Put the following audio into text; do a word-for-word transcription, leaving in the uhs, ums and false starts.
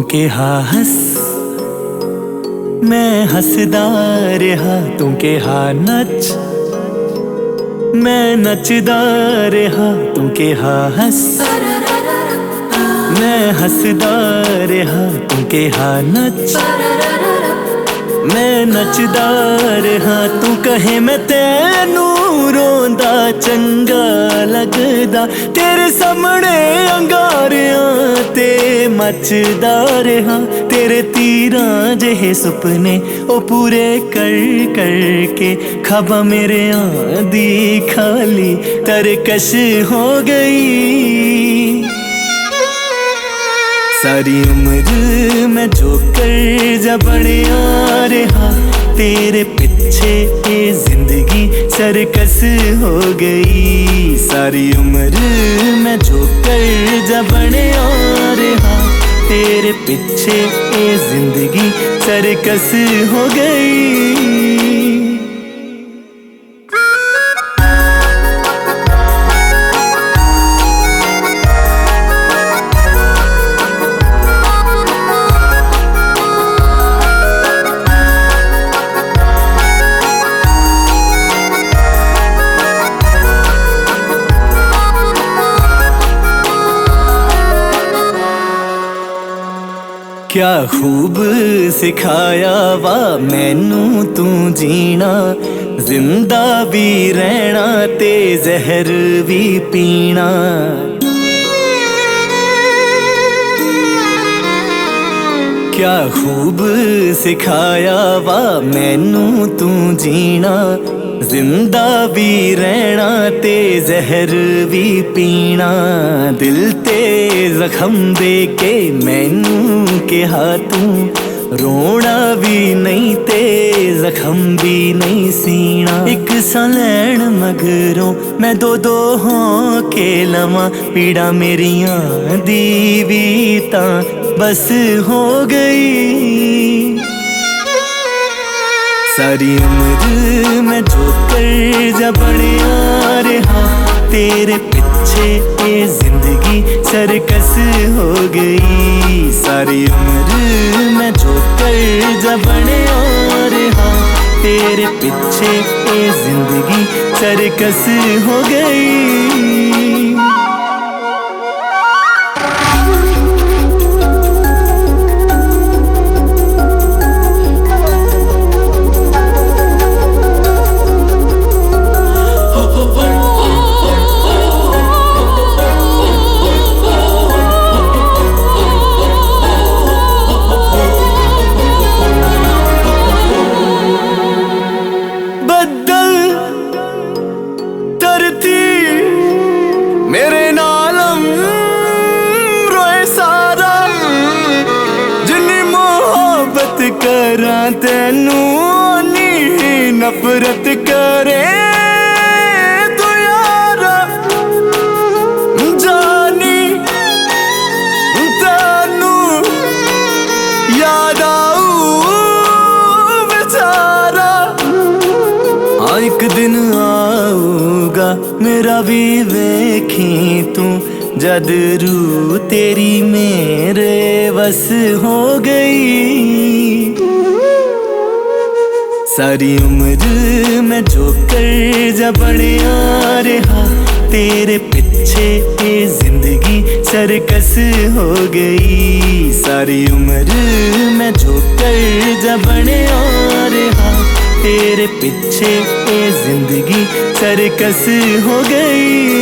के हा हस मैं हसदा रहा, तू के हा नच मैं नचदा रहा, तू के हा हस मैं हसदा रहा, तू के हा नच मैं नचदा रहा। तू कहे मैं तेनू रोंदा चंगा लगदा, तेरे सामने अंगारियां ते मचदा रहा। तेरे तीरां जेहे सुपने ओ पूरे कर कर के ख्वाबां मेरे आंदी खाली तरकश हो गई। सारी उम्र मैं जोकर जा बनिया रहा, तेरे पीछे ये जिंदगी सरकस हो गई। सारी उम्र मैं जोकर जा बनिया रहा, तेरे पीछे ये जिंदगी सरकस हो गई। क्या खूब सिखाया वा मैनू तू जीना, जिंदा भी रहना ते जहर भी पीना। क्या खूब सिखाया वा मैनू तू जीना, जिंदा भी रहना ते जहर भी पीना। दिल ते जख्म दे के मैनू कहा तू रोना भी नहीं ते जख्म भी नहीं सीना। एक सा लैन मगरों मैं दो दो हों के लवां, पीड़ा मेरियां दी भी तां बस हो गई। सारी उम्र मैं जोकर जा बनिया रहा, तेरे पीछे ये जिंदगी सरकस हो गई। सारी उम्र मैं जोकर जा बनिया रहा, तेरे पीछे ये जिंदगी सरकस हो गई। मेरे नालम रोए सारा, जिन्नी मोहब्बत करा तेनू नी नफरत करे तू यारा। जानी तेनू याद आऊ बेचारा, हाँ एक दिन आऊगा मेरा भी वेखी तू, जद रू तेरी मेरे बस हो गई। सारी उम्र मैं जोकर जा बनिया रहा, तेरे पीछे ये जिंदगी सरकस हो गई। सारी उम्र मैं जोकर जा बनिया रहा, तेरे पीछे ये जिंदगी सरकस हो गई।